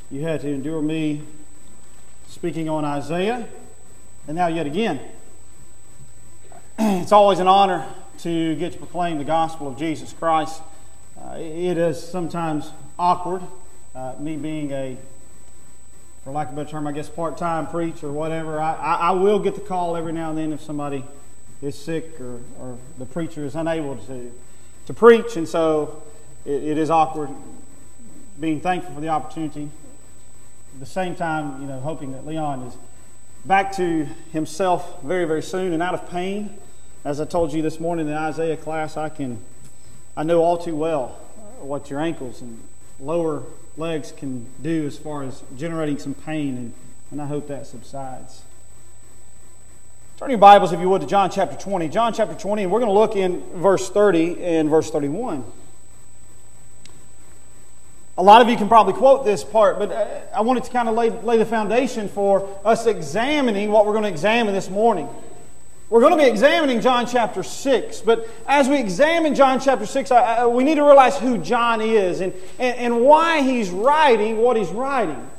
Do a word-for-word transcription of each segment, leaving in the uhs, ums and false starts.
You had to endure me speaking on Isaiah, and now yet again. It's always an honor to get to proclaim the gospel of Jesus Christ. Uh, it is sometimes awkward, uh, me being a, for lack of a better term, I guess part-time preacher or whatever. I, I, I will get the call every now and then if somebody is sick or, or the preacher is unable to, to preach, and so it, it is awkward. Being thankful for the opportunity. At the same time, you know, hoping that Leon is back to himself very, very soon and out of pain. As I told you this morning in the Isaiah class, I can, I know all too well what your ankles and lower legs can do as far as generating some pain, and, and I hope that subsides. Turn your Bibles, if you would, to John chapter twenty. John chapter twenty, and we're going to look in verse thirty and verse thirty-one. A lot of you can probably quote this part, but I wanted to kind of lay, lay the foundation for us examining what we're going to examine this morning. We're going to be examining John chapter six, but as we examine John chapter six, I, I, we need to realize who John is and, and, and why he's writing what he's writing.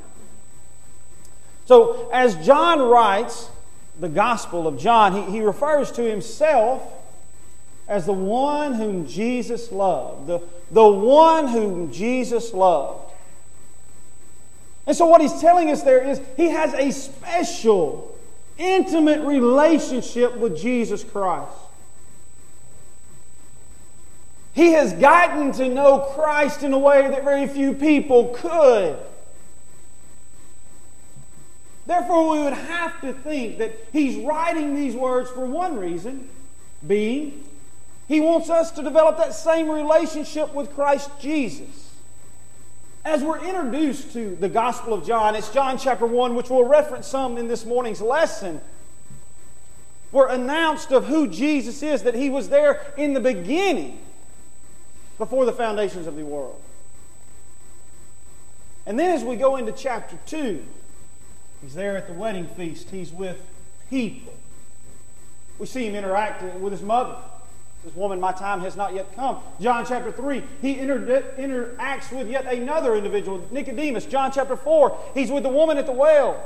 So, as John writes the Gospel of John, he, he refers to himself as the one whom Jesus loved, the, the one whom Jesus loved. And so what he's telling us there is he has a special, intimate relationship with Jesus Christ. He has gotten to know Christ in a way that very few people could. Therefore, we would have to think that he's writing these words for one reason, being he wants us to develop that same relationship with Christ Jesus. As we're introduced to the Gospel of John, it's John chapter one, which we'll reference some in this morning's lesson. We're announced of who Jesus is, that He was there in the beginning, before the foundations of the world. And then as we go into chapter two, He's there at the wedding feast. He's with people. We see Him interacting with His mother. This woman, my time has not yet come. John chapter three, He inter- interacts with yet another individual, Nicodemus. John chapter four, He's with the woman at the well.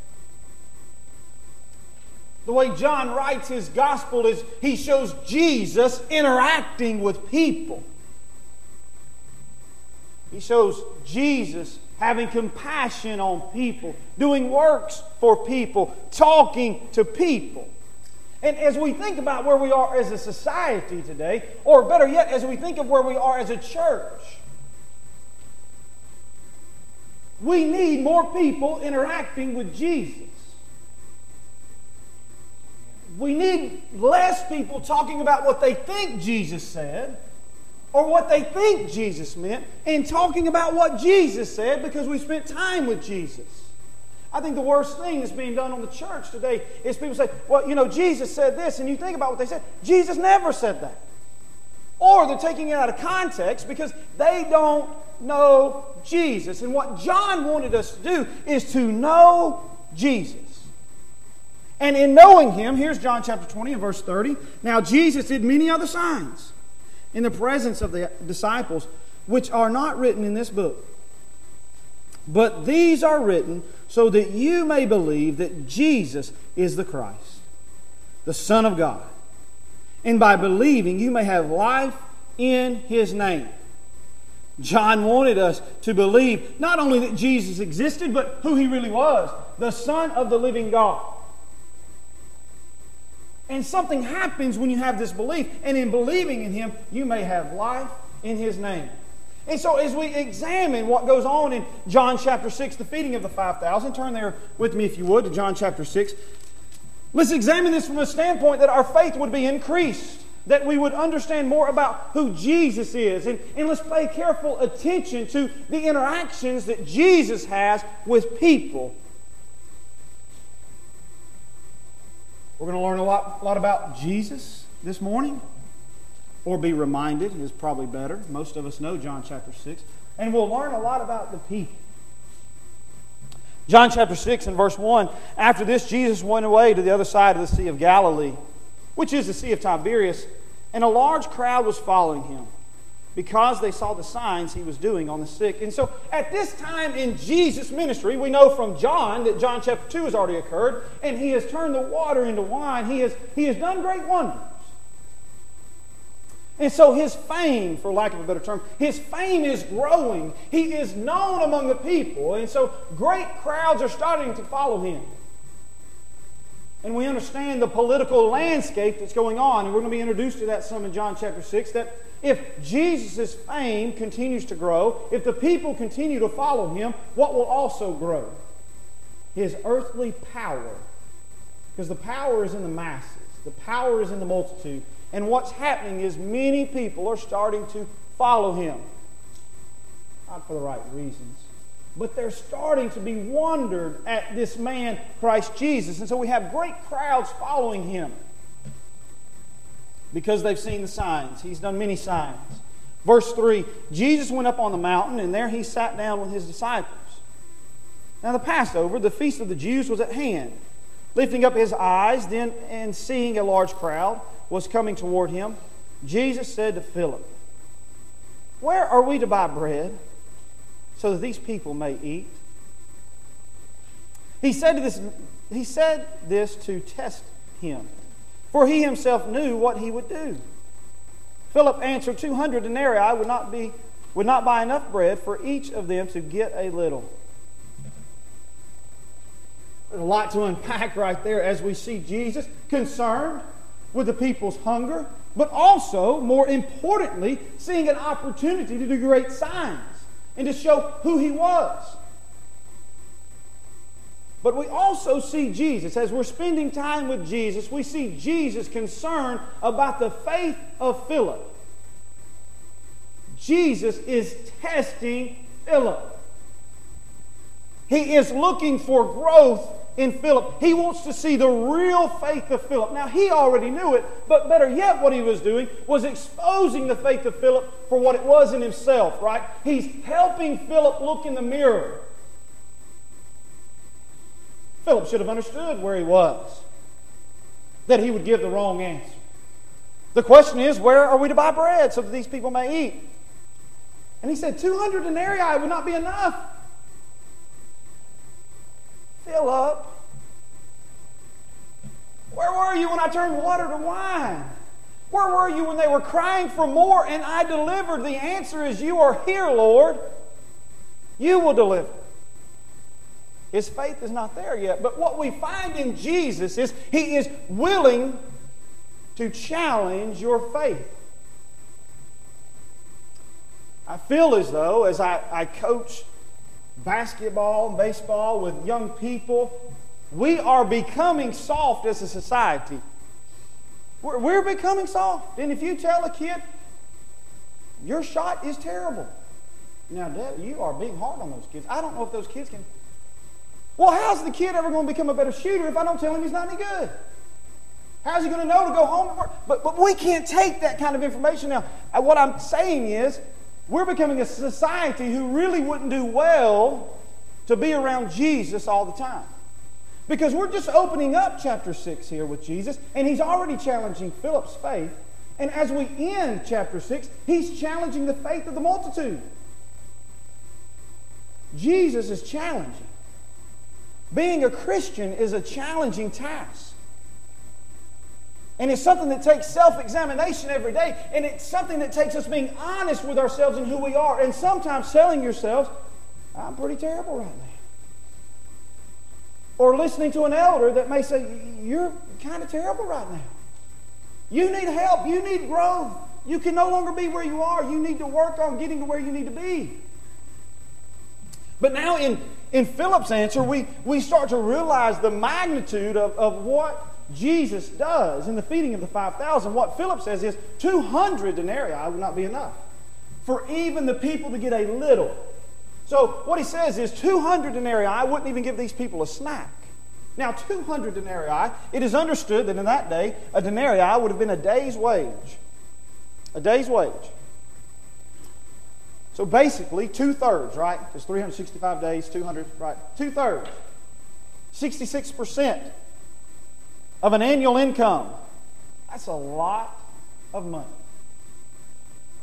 The way John writes his gospel is he shows Jesus interacting with people. He shows Jesus having compassion on people, doing works for people, talking to people. And as we think about where we are as a society today, or better yet, as we think of where we are as a church, we need more people interacting with Jesus. We need less people talking about what they think Jesus said, or what they think Jesus meant, and talking about what Jesus said because we spent time with Jesus. I think the worst thing that's being done on the church today is people say, well, you know, Jesus said this, and you think about what they said. Jesus never said that. Or they're taking it out of context because they don't know Jesus. And what John wanted us to do is to know Jesus. And in knowing Him, here's John chapter twenty and verse thirty. Now Jesus did many other signs in the presence of the disciples, which are not written in this book. But these are written so that you may believe that Jesus is the Christ, the Son of God. And by believing, you may have life in His name. John wanted us to believe not only that Jesus existed, but who He really was, the Son of the living God. And something happens when you have this belief. And in believing in Him, you may have life in His name. And so as we examine what goes on in John chapter six, the feeding of the five thousand, turn there with me if you would to John chapter six. Let's examine this from a standpoint that our faith would be increased, that we would understand more about who Jesus is. And, and let's pay careful attention to the interactions that Jesus has with people. We're going to learn a lot, a lot about Jesus this morning. Or be reminded is probably better. Most of us know John chapter six. And we'll learn a lot about the people. John chapter six and verse one. After this, Jesus went away to the other side of the Sea of Galilee, which is the Sea of Tiberias, and a large crowd was following Him. because they saw the signs he was doing on the sick. And so at this time in Jesus' ministry, we know from John that John chapter two has already occurred, and he has turned the water into wine. He has, he has done great wonders. And so his fame, for lack of a better term, his fame is growing. He is known among the people. And so great crowds are starting to follow him. And we understand the political landscape that's going on. And we're going to be introduced to that some in John chapter six. That if Jesus' fame continues to grow, if the people continue to follow him, what will also grow? His earthly power. Because the power is in the masses. The power is in the multitude. And what's happening is many people are starting to follow him. Not for the right reasons. But they're starting to be wondered at this man, Christ Jesus. And so we have great crowds following him. Because they've seen the signs. He's done many signs. Verse three, Jesus went up on the mountain, and there he sat down with his disciples. Now the Passover, the feast of the Jews, was at hand. Lifting up his eyes, then, and seeing a large crowd was coming toward him, Jesus said to Philip, "Where are we to buy bread so that these people may eat?" He said, to this, he said this to test him, for he himself knew what he would do. Philip answered, two hundred denarii would not, be, would not buy enough bread for each of them to get a little. There's a lot to unpack right there as we see Jesus concerned with the people's hunger, but also, more importantly, seeing an opportunity to do great signs and to show who he was. But we also see Jesus, as we're spending time with Jesus, we see Jesus concerned about the faith of Philip. Jesus is testing Philip. He is looking for growth in Philip. He wants to see the real faith of Philip. Now, he already knew it, but better yet, what he was doing was exposing the faith of Philip for what it was in himself, right? He's helping Philip look in the mirror. Philip should have understood where he was, that he would give the wrong answer. The question is, where are we to buy bread so that these people may eat? And he said, two hundred denarii would not be enough. Philip, where were you when I turned water to wine? Where were you when they were crying for more and I delivered? The answer is, you are here, Lord. You will deliver. His faith is not there yet. But what we find in Jesus is he is willing to challenge your faith. I feel as though, as I, I coach basketball and baseball with young people, we are becoming soft as a society. We're, we're becoming soft. And if you tell a kid, your shot is terrible. Now, Dad, you are being hard on those kids. I don't know if those kids can... Well, how's the kid ever going to become a better shooter if I don't tell him he's not any good? How's he going to know to go home and work? But, but we can't take that kind of information now. What I'm saying is, we're becoming a society who really wouldn't do well to be around Jesus all the time. Because we're just opening up chapter six here with Jesus, and he's already challenging Philip's faith. And as we end chapter six, he's challenging the faith of the multitude. Jesus is challenging. Being a Christian is a challenging task. And it's something that takes self-examination every day. And it's something that takes us being honest with ourselves and who we are. And sometimes telling yourselves, I'm pretty terrible right now. Or listening to an elder that may say, you're kind of terrible right now. You need help. You need growth. You can no longer be where you are. You need to work on getting to where you need to be. But now in, in Philip's answer, we, we start to realize the magnitude of, of what Jesus does in the feeding of the five thousand. What Philip says is two hundred denarii would not be enough for even the people to get a little. So what he says is two hundred denarii wouldn't even give these people a snack. Now two hundred denarii, it is understood that in that day, a denarii would have been a day's wage. A day's wage. So basically, two-thirds, right? It's three hundred sixty-five days, two hundred, right? Two-thirds. sixty-six percent of an annual income. That's a lot of money.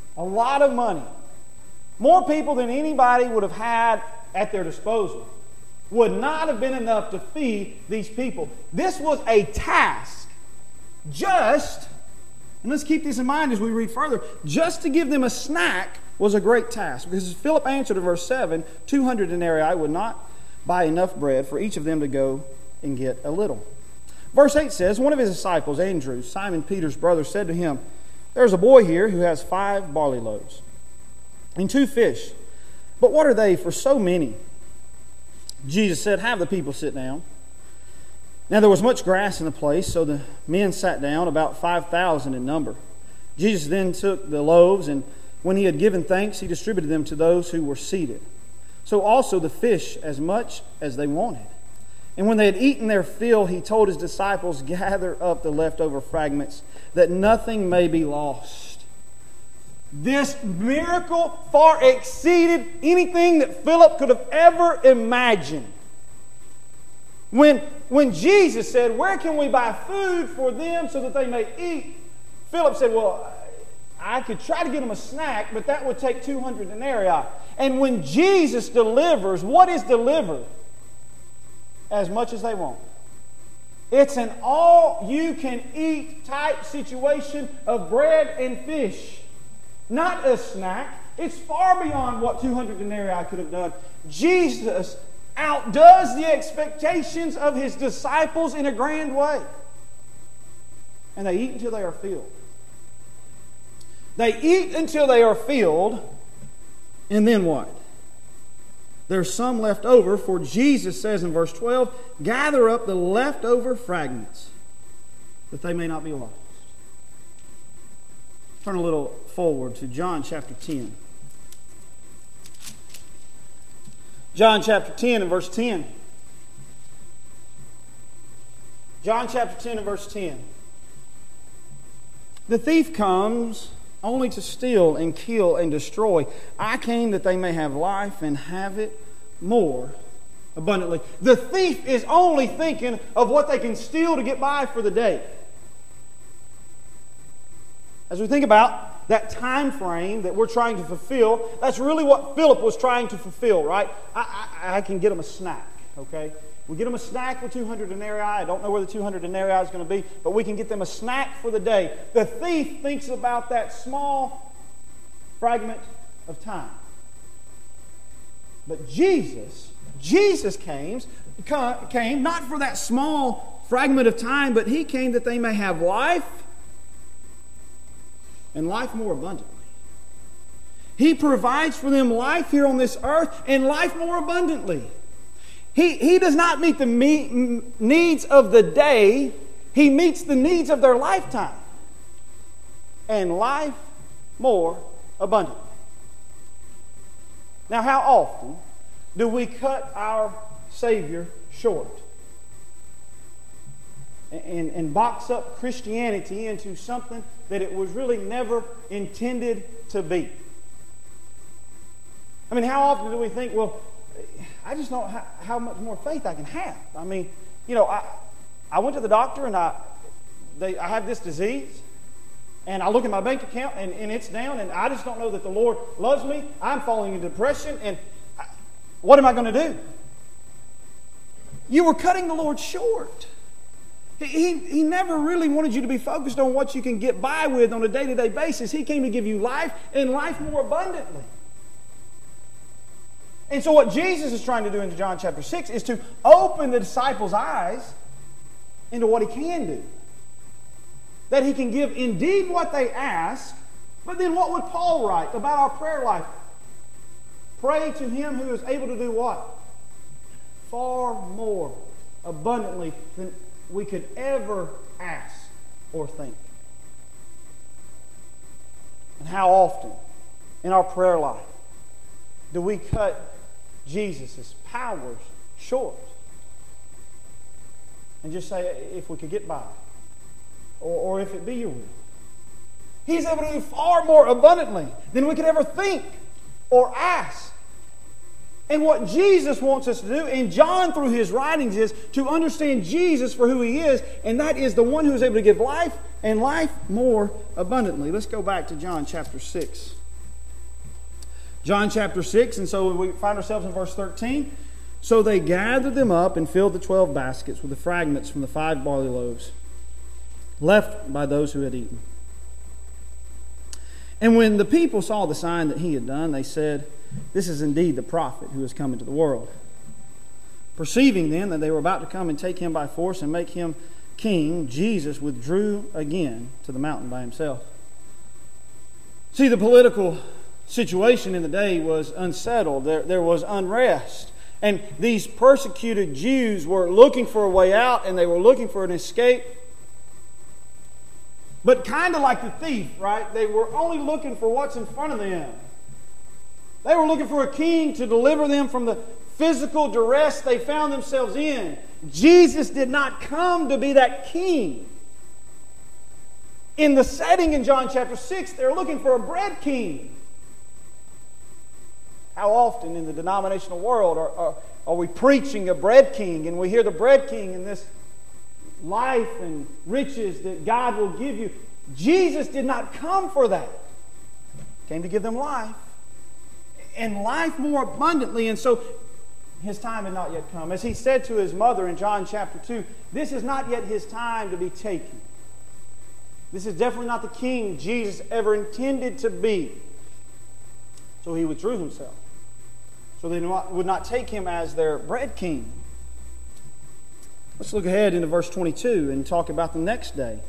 A lot of money. More people than anybody would have had at their disposal. Would not have been enough to feed these people. This was a task. Just, and let's keep this in mind as we read further, just to give them a snack was a great task. Because Philip answered in verse seven, two hundred denarii would not buy enough bread for each of them to go and get a little. Verse eight says, one of his disciples, Andrew, Simon Peter's brother, said to him, there's a boy here who has five barley loaves and two fish. But what are they for so many? Jesus said, have the people sit down. Now there was much grass in the place, so the men sat down, about five thousand in number. Jesus then took the loaves, and when he had given thanks, he distributed them to those who were seated. So also the fish, as much as they wanted. And when they had eaten their fill, he told his disciples, gather up the leftover fragments, that nothing may be lost. This miracle far exceeded anything that Philip could have ever imagined. When, when Jesus said, where can we buy food for them so that they may eat? Philip said, well, I could try to get them a snack, but that would take two hundred denarii. And when Jesus delivers, what is delivered? As much as they want. It's an all-you-can-eat type situation of bread and fish. Not a snack. It's far beyond what two hundred denarii could have done. Jesus outdoes the expectations of his disciples in a grand way. And they eat until they are filled. They eat until they are filled, and then what? There's some left over, for Jesus says in verse twelve, gather up the leftover fragments, that they may not be lost. Turn a little forward to John chapter ten. John chapter ten and verse ten. John chapter ten and verse ten. The thief comes only to steal and kill and destroy. I came that they may have life and have it more abundantly. The thief is only thinking of what they can steal to get by for the day. As we think about that time frame that we're trying to fulfill, that's really what Philip was trying to fulfill, right? I, I, I can get them a snack, okay? We get them a snack with two hundred denarii. I don't know where the two hundred denarii is going to be, but we can get them a snack for the day. The thief thinks about that small fragment of time. But Jesus, Jesus came, came not for that small fragment of time, but He came that they may have life and life more abundantly. He provides for them life here on this earth and life more abundantly. He, he does not meet the me, needs of the day. He meets the needs of their lifetime. And life more abundantly. Now, how often do we cut our Savior short? And, and box up Christianity into something that it was really never intended to be? I mean, how often do we think, well, I just don't know how, how much more faith I can have. I mean, you know, I I went to the doctor and I they I have this disease, and I look at my bank account and, and it's down, and I just don't know that the Lord loves me. I'm falling into depression, and I, what am I going to do? You were cutting the Lord short. He, he, he never really wanted you to be focused on what you can get by with on a day-to-day basis. He came to give you life and life more abundantly. And so what Jesus is trying to do in John chapter six is to open the disciples' eyes into what He can do. That He can give indeed what they ask, but then what would Paul write about our prayer life? Pray to Him who is able to do what? Far more abundantly than we could ever ask or think. And how often in our prayer life do we cut Jesus' powers short and just say, if we could get by, or, or if it be your will? He's able to do far more abundantly than we could ever think or ask. And what Jesus wants us to do, and John through his writings, is to understand Jesus for who He is, and that is the one who is able to give life and life more abundantly. Let's go back to John chapter six. John chapter six, and so we find ourselves in verse thirteen. So they gathered them up and filled the twelve baskets with the fragments from the five barley loaves left by those who had eaten. And when the people saw the sign that he had done, they said, "This is indeed the prophet who has come into the world." Perceiving then that they were about to come and take him by force and make him king, Jesus withdrew again to the mountain by himself. See, the political situation in the day was unsettled. There, there was unrest. And these persecuted Jews were looking for a way out, and they were looking for an escape. But kind of like the thief, right? They were only looking for what's in front of them. They were looking for a king to deliver them from the physical duress they found themselves in. Jesus did not come to be that king. In the setting in John chapter six, they're looking for a bread king. How often in the denominational world are, are, are we preaching a bread king, and we hear the bread king and this life and riches that God will give you? Jesus did not come for that. He came to give them life, and life more abundantly. And so his time had not yet come. As he said to his mother in John chapter two, this is not yet his time to be taken. This is definitely not the king Jesus ever intended to be. So he withdrew himself, so they would not take him as their bread king. Let's look ahead into verse twenty-two and talk about the next day.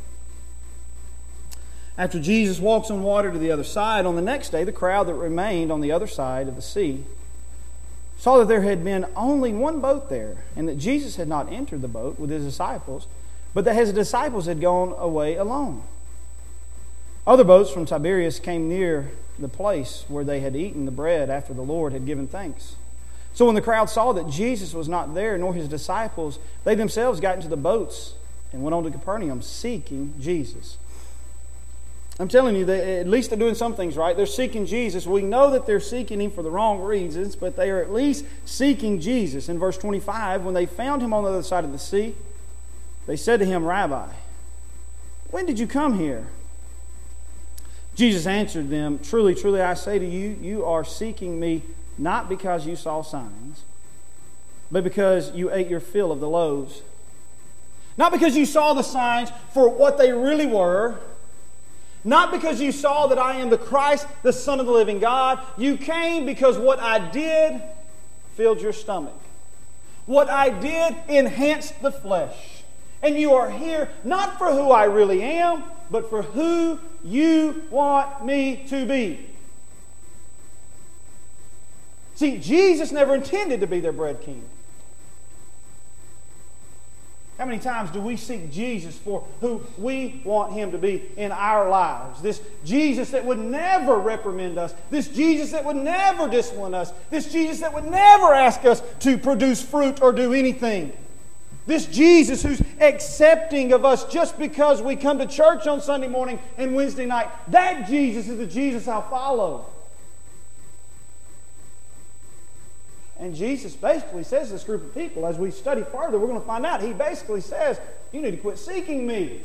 After Jesus walks on water to the other side, on the next day, the crowd that remained on the other side of the sea saw that there had been only one boat there, and that Jesus had not entered the boat with his disciples, but that his disciples had gone away alone. Other boats from Tiberias came near the place where they had eaten the bread after the Lord had given thanks. So when the crowd saw that Jesus was not there, nor his disciples, they themselves got into the boats and went on to Capernaum seeking Jesus. I'm telling you, they, at least they're doing some things right. They're seeking Jesus. We know that they're seeking him for the wrong reasons, but they are at least seeking Jesus. In verse twenty-five, when they found him on the other side of the sea, they said to him, "Rabbi, when did you come here?" Jesus answered them, "Truly, truly, I say to you, you are seeking me not because you saw signs, but because you ate your fill of the loaves. Not because you saw the signs for what they really were. Not because you saw that I am the Christ, the Son of the living God. You came because what I did filled your stomach. What I did enhanced the flesh. And you are here not for who I really am, but for who you want me to be." See, Jesus never intended to be their bread king. How many times do we seek Jesus for who we want him to be in our lives? This Jesus that would never reprimand us. This Jesus that would never discipline us. This Jesus that would never ask us to produce fruit or do anything. This Jesus who's accepting of us just because we come to church on Sunday morning and Wednesday night. That Jesus is the Jesus I'll follow. And Jesus basically says to this group of people, as we study further, we're going to find out, he basically says, you need to quit seeking me.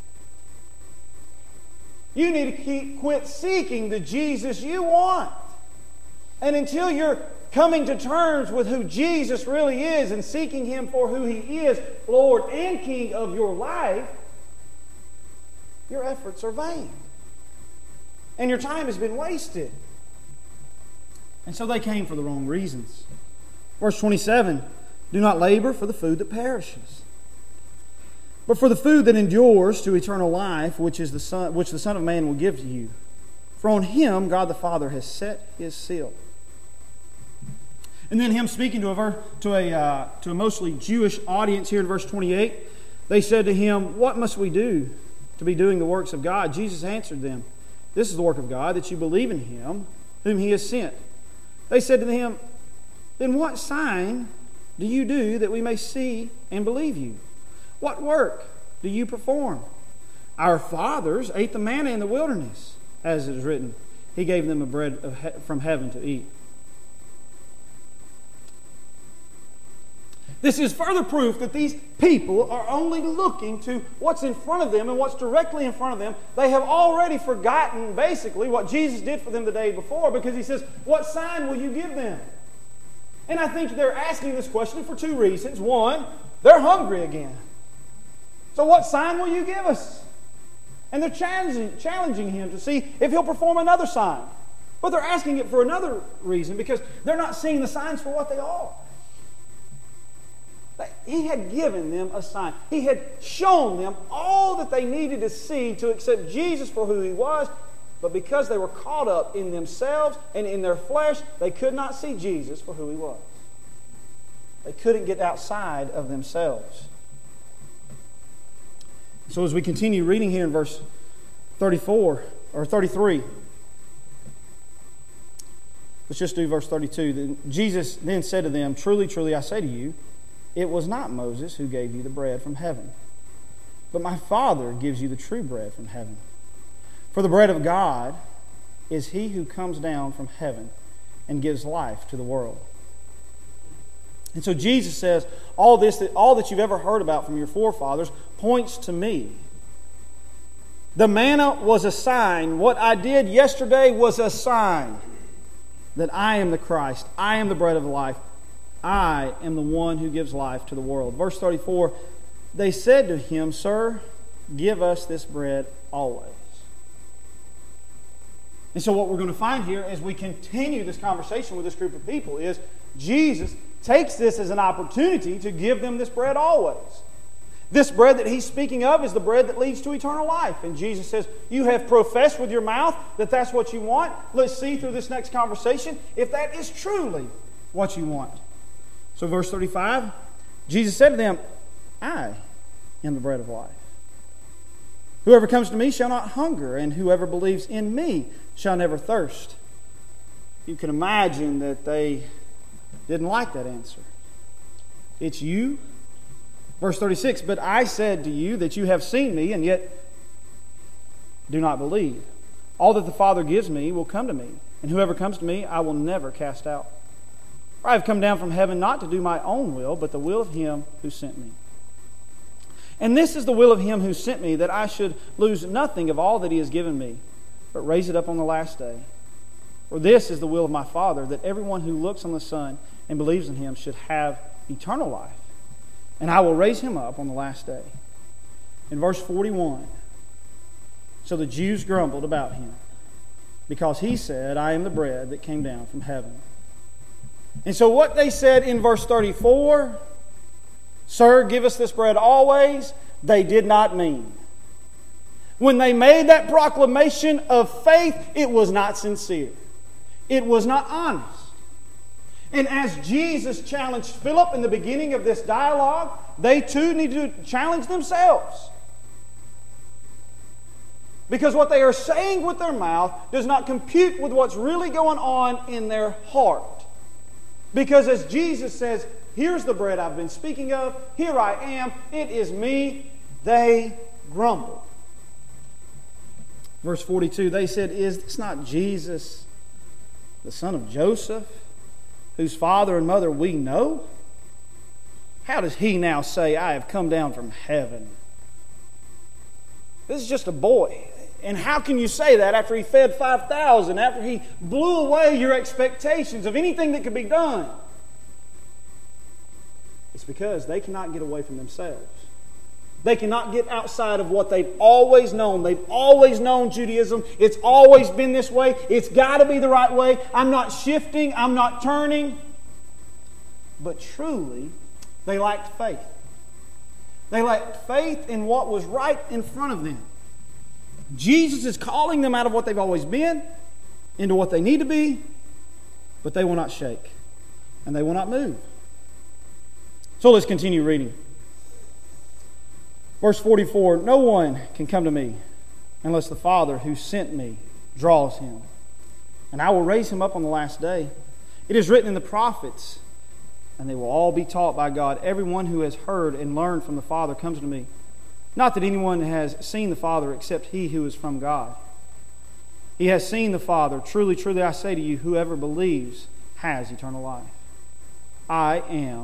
You need to keep, quit seeking the Jesus you want. And until you're coming to terms with who Jesus really is and seeking him for who he is, Lord and King of your life, your efforts are vain. And your time has been wasted. And so they came for the wrong reasons. Verse twenty-seven, "Do not labor for the food that perishes, but for the food that endures to eternal life, which is the Son, which the Son of Man will give to you. For on him God the Father has set his seal." And then him speaking to a to a uh, to a mostly Jewish audience here in verse twenty-eight, they said to him, "What must we do to be doing the works of God?" Jesus answered them, "This is the work of God, that you believe in him whom he has sent." They said to him, "Then what sign do you do that we may see and believe you? What work do you perform? Our fathers ate the manna in the wilderness, as it is written, he gave them a bread of he- from heaven to eat." This is further proof that these people are only looking to what's in front of them and what's directly in front of them. They have already forgotten, basically, what Jesus did for them the day before, because He says, what sign will you give them? And I think they're asking this question for two reasons. One, they're hungry again. So what sign will you give us? And they're challenging, challenging Him to see if He'll perform another sign. But they're asking it for another reason, because they're not seeing the signs for what they are. He had given them a sign. He had shown them all that they needed to see to accept Jesus for who He was. But because they were caught up in themselves and in their flesh, they could not see Jesus for who He was. They couldn't get outside of themselves. So as we continue reading here in verse thirty-four or thirty-three, let's just do verse thirty-two. Jesus then said to them, "Truly, truly, I say to you, it was not Moses who gave you the bread from heaven, but my Father gives you the true bread from heaven. For the bread of God is He who comes down from heaven and gives life to the world." And so Jesus says, all this, that all that you've ever heard about from your forefathers points to me. The manna was a sign. What I did yesterday was a sign that I am the Christ. I am the bread of life. I am the one who gives life to the world. Verse thirty-four, they said to Him, "Sir, give us this bread always." And so what we're going to find here as we continue this conversation with this group of people is Jesus takes this as an opportunity to give them this bread always. This bread that He's speaking of is the bread that leads to eternal life. And Jesus says, you have professed with your mouth that that's what you want. Let's see through this next conversation if that is truly what you want. So verse thirty-five, Jesus said to them, "I am the bread of life. Whoever comes to me shall not hunger, and whoever believes in me shall never thirst." You can imagine that they didn't like that answer. It's you. Verse thirty-six, "But I said to you that you have seen me, and yet do not believe. All that the Father gives me will come to me, and whoever comes to me I will never cast out. For I have come down from heaven not to do my own will, but the will of Him who sent me. And this is the will of Him who sent me, that I should lose nothing of all that He has given me, but raise it up on the last day. For this is the will of my Father, that everyone who looks on the Son and believes in Him should have eternal life. And I will raise him up on the last day." In verse forty-one, so the Jews grumbled about Him, because He said, "I am the bread that came down from heaven." And so what they said in verse thirty-four, "Sir, give us this bread always," they did not mean. When they made that proclamation of faith, it was not sincere. It was not honest. And as Jesus challenged Philip in the beginning of this dialogue, they too need to challenge themselves. Because what they are saying with their mouth does not compute with what's really going on in their heart. Because as Jesus says, "Here's the bread I've been speaking of. Here I am. It is me," they grumbled. Verse forty-two, they said, "Is this not Jesus, the son of Joseph, whose father and mother we know? How does He now say, 'I have come down from heaven'? This is just a boy. And how can you say that after He fed five thousand, after He blew away your expectations of anything that could be done?" It's because they cannot get away from themselves. They cannot get outside of what they've always known. They've always known Judaism. It's always been this way. It's got to be the right way. I'm not shifting. I'm not turning. But truly, they lacked faith. They lacked faith in what was right in front of them. Jesus is calling them out of what they've always been into what they need to be, but they will not shake and they will not move. So let's continue reading. Verse forty-four, "No one can come to me unless the Father who sent me draws him, and I will raise him up on the last day. It is written in the prophets, and they will all be taught by God. Everyone who has heard and learned from the Father comes to me. Not that anyone has seen the Father except he who is from God. He has seen the Father. Truly, truly, I say to you, whoever believes has eternal life. I am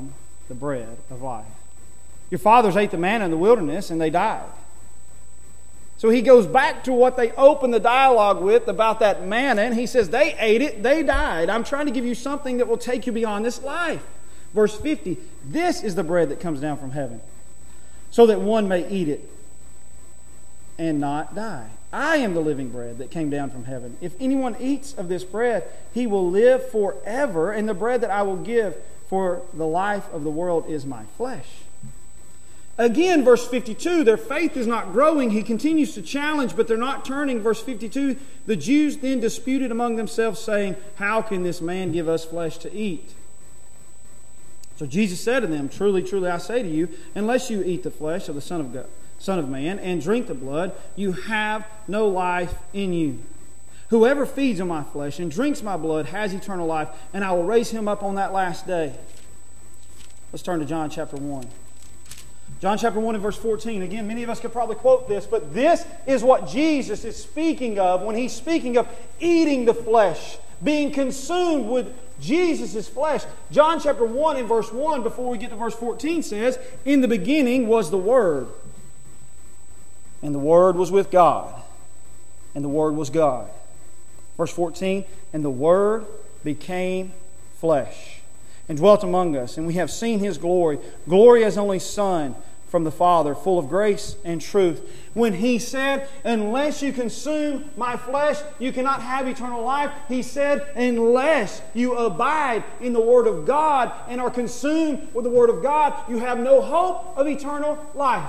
the bread of life. Your fathers ate the manna in the wilderness and they died. So he goes back to what they opened the dialogue with about that manna, and he says they ate it, they died. I'm trying to give you something that will take you beyond this life. Verse fifty, this is the bread that comes down from heaven, so that one may eat it and not die. I am the living bread that came down from heaven. If anyone eats of this bread, he will live forever, and the bread that I will give for the life of the world is my flesh. Again, verse fifty-two, their faith is not growing. He continues to challenge, but they're not turning. Verse fifty-two, the Jews then disputed among themselves, saying, how can this man give us flesh to eat? So Jesus said to them, truly, truly, I say to you, unless you eat the flesh of the Son of God, Son of Man, and drink the blood, you have no life in you. Whoever feeds on my flesh and drinks my blood has eternal life, and I will raise him up on that last day. Let's turn to John chapter one. John chapter one and verse fourteen. Again, many of us could probably quote this, but this is what Jesus is speaking of when he's speaking of eating the flesh, being consumed with Jesus' flesh. John chapter one and verse one, before we get to verse fourteen, says, in the beginning was the Word, and the Word was with God, and the Word was God. Verse fourteen, and the Word became flesh and dwelt among us, and we have seen His glory, glory as only Son from the Father, full of grace and truth. When He said, unless you consume my flesh, you cannot have eternal life, He said, unless you abide in the Word of God and are consumed with the Word of God, you have no hope of eternal life.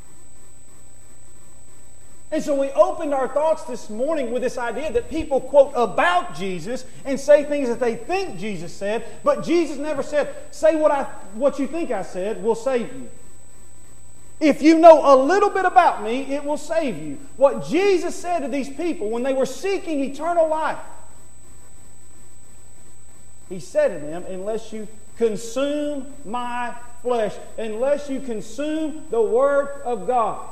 And so we opened our thoughts this morning with this idea that people quote about Jesus and say things that they think Jesus said, but Jesus never said, say what I what you think I said will save you. If you know a little bit about me, it will save you. What Jesus said to these people when they were seeking eternal life, He said to them, unless you consume my flesh, unless you consume the Word of God.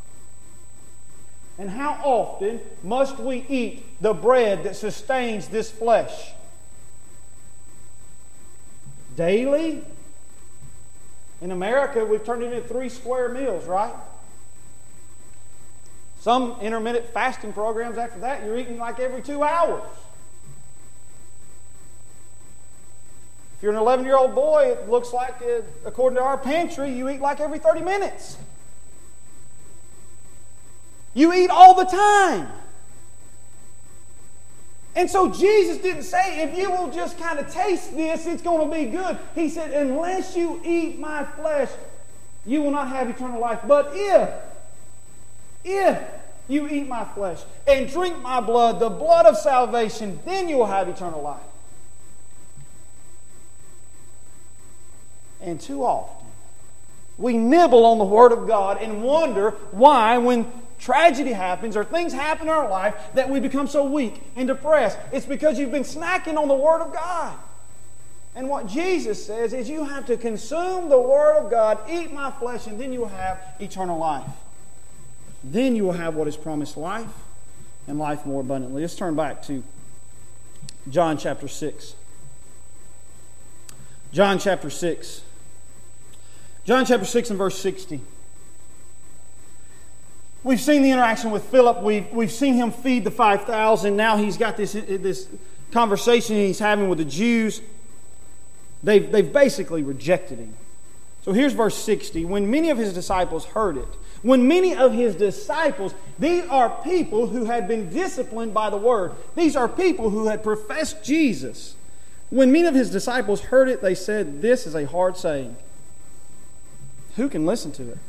And how often must we eat the bread that sustains this flesh? Daily? In America, we've turned it into three square meals, right? Some intermittent fasting programs after that, you're eating like every two hours. If you're an eleven-year-old boy, it looks like, uh, according to our pantry, you eat like every thirty minutes. You eat all the time. And so Jesus didn't say, if you will just kind of taste this, it's going to be good. He said, unless you eat my flesh, you will not have eternal life. But if, if you eat my flesh and drink my blood, the blood of salvation, then you will have eternal life. And too often, we nibble on the Word of God and wonder why, when tragedy happens or things happen in our life, that we become so weak and depressed. It's because you've been snacking on the Word of God. And what Jesus says is you have to consume the Word of God, eat my flesh, and then you will have eternal life. Then you will have what is promised, life, and life more abundantly. Let's turn back to John chapter six. John chapter six. John chapter six and verse sixty. We've seen the interaction with Philip. We've, we've seen him feed the five thousand. Now he's got this, this conversation he's having with the Jews. They've, they've basically rejected him. So here's verse sixty. When many of his disciples heard it, when many of his disciples, these are people who had been disciplined by the Word. These are people who had professed Jesus. When many of his disciples heard it, they said, this is a hard saying. Who can listen to it?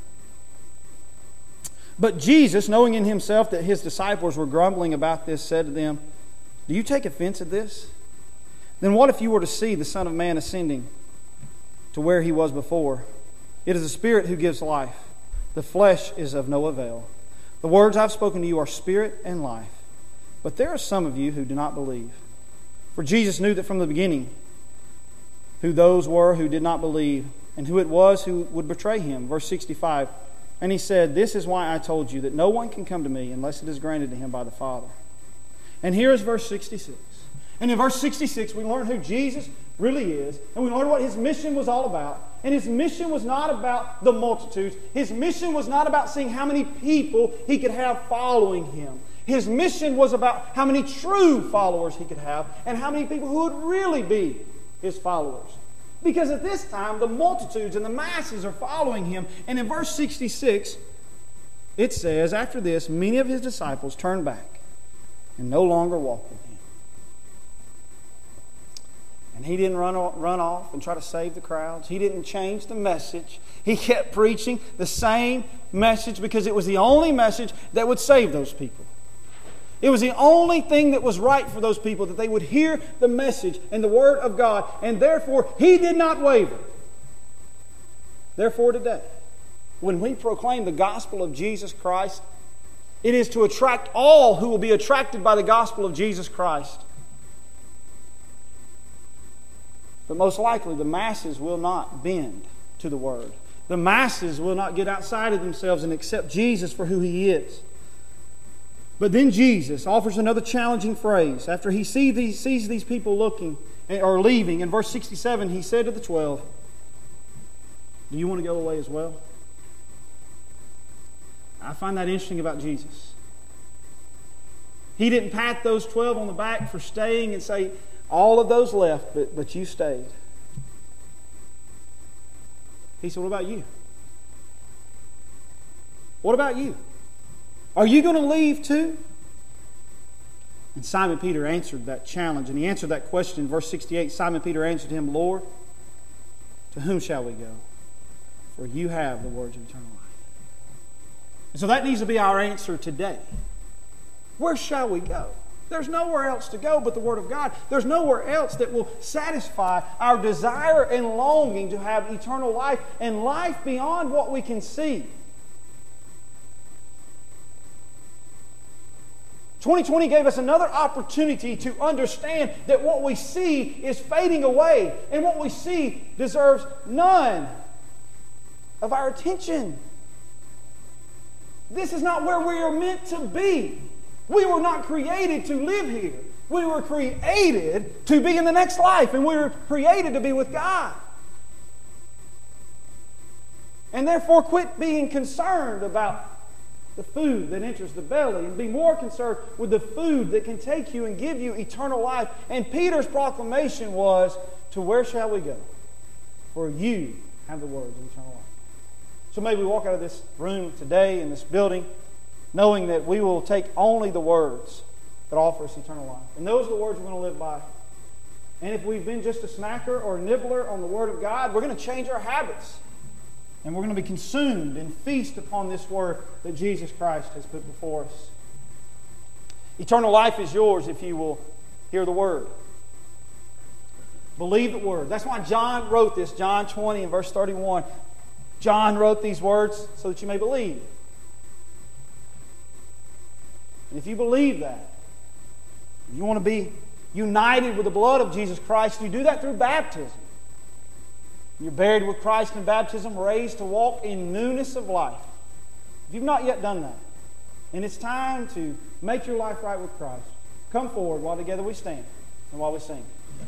But Jesus, knowing in himself that his disciples were grumbling about this, said to them, do you take offense at this? Then what if you were to see the Son of Man ascending to where he was before? It is the Spirit who gives life. The flesh is of no avail. The words I've spoken to you are spirit and life. But there are some of you who do not believe. For Jesus knew that from the beginning who those were who did not believe, and who it was who would betray him. Verse sixty-five. And he said, this is why I told you that no one can come to me unless it is granted to him by the Father. And here is verse sixty-six. And in verse sixty-six, we learn who Jesus really is, and we learned what His mission was all about. And His mission was not about the multitudes. His mission was not about seeing how many people He could have following Him. His mission was about how many true followers He could have and how many people who would really be His followers. Because at this time, the multitudes and the masses are following Him. And in verse sixty-six, it says, after this, many of His disciples turned back and no longer walked with Him. And He didn't run off, run off and try to save the crowds. He didn't change the message. He kept preaching the same message because it was the only message that would save those people. It was the only thing that was right for those people, that they would hear the message and the Word of God. And therefore, He did not waver. Therefore, today, when we proclaim the gospel of Jesus Christ, it is to attract all who will be attracted by the gospel of Jesus Christ. But most likely, the masses will not bend to the Word. The masses will not get outside of themselves and accept Jesus for who He is. But then Jesus offers another challenging phrase. After He see these, sees these people looking or leaving, in verse sixty-seven, He said to the twelve, "Do you want to go away as well?" I find that interesting about Jesus. He didn't pat those twelve on the back for staying and say, all of those left, but, but you stayed. He said, what about you? What about you? Are you going to leave too? And Simon Peter answered that challenge, and he answered that question in verse sixty-eight. Simon Peter answered Him, Lord, to whom shall we go? For you have the words of eternal life. And so that needs to be our answer today. Where shall we go? There's nowhere else to go but the Word of God. There's nowhere else that will satisfy our desire and longing to have eternal life and life beyond what we can see. twenty twenty gave us another opportunity to understand that what we see is fading away, and what we see deserves none of our attention. This is not where we are meant to be. We were not created to live here. We were created to be in the next life, and we were created to be with God. And therefore, quit being concerned about the food that enters the belly and be more concerned with the food that can take you and give you eternal life. And Peter's proclamation was, to where shall we go? For you have the words of eternal life. So may we walk out of this room today, in this building, knowing that we will take only the words that offer us eternal life. And those are the words we're going to live by. And if we've been just a snacker or a nibbler on the Word of God, we're going to change our habits. And we're going to be consumed and feast upon this Word that Jesus Christ has put before us. Eternal life is yours if you will hear the Word. Believe the Word. That's why John wrote this, John twenty and verse thirty-one. John wrote these words so that you may believe. And if you believe that, you want to be united with the blood of Jesus Christ, you do that through baptism. You're buried with Christ in baptism, raised to walk in newness of life. If you've not yet done that, and it's time to make your life right with Christ, come forward while together we stand and while we sing.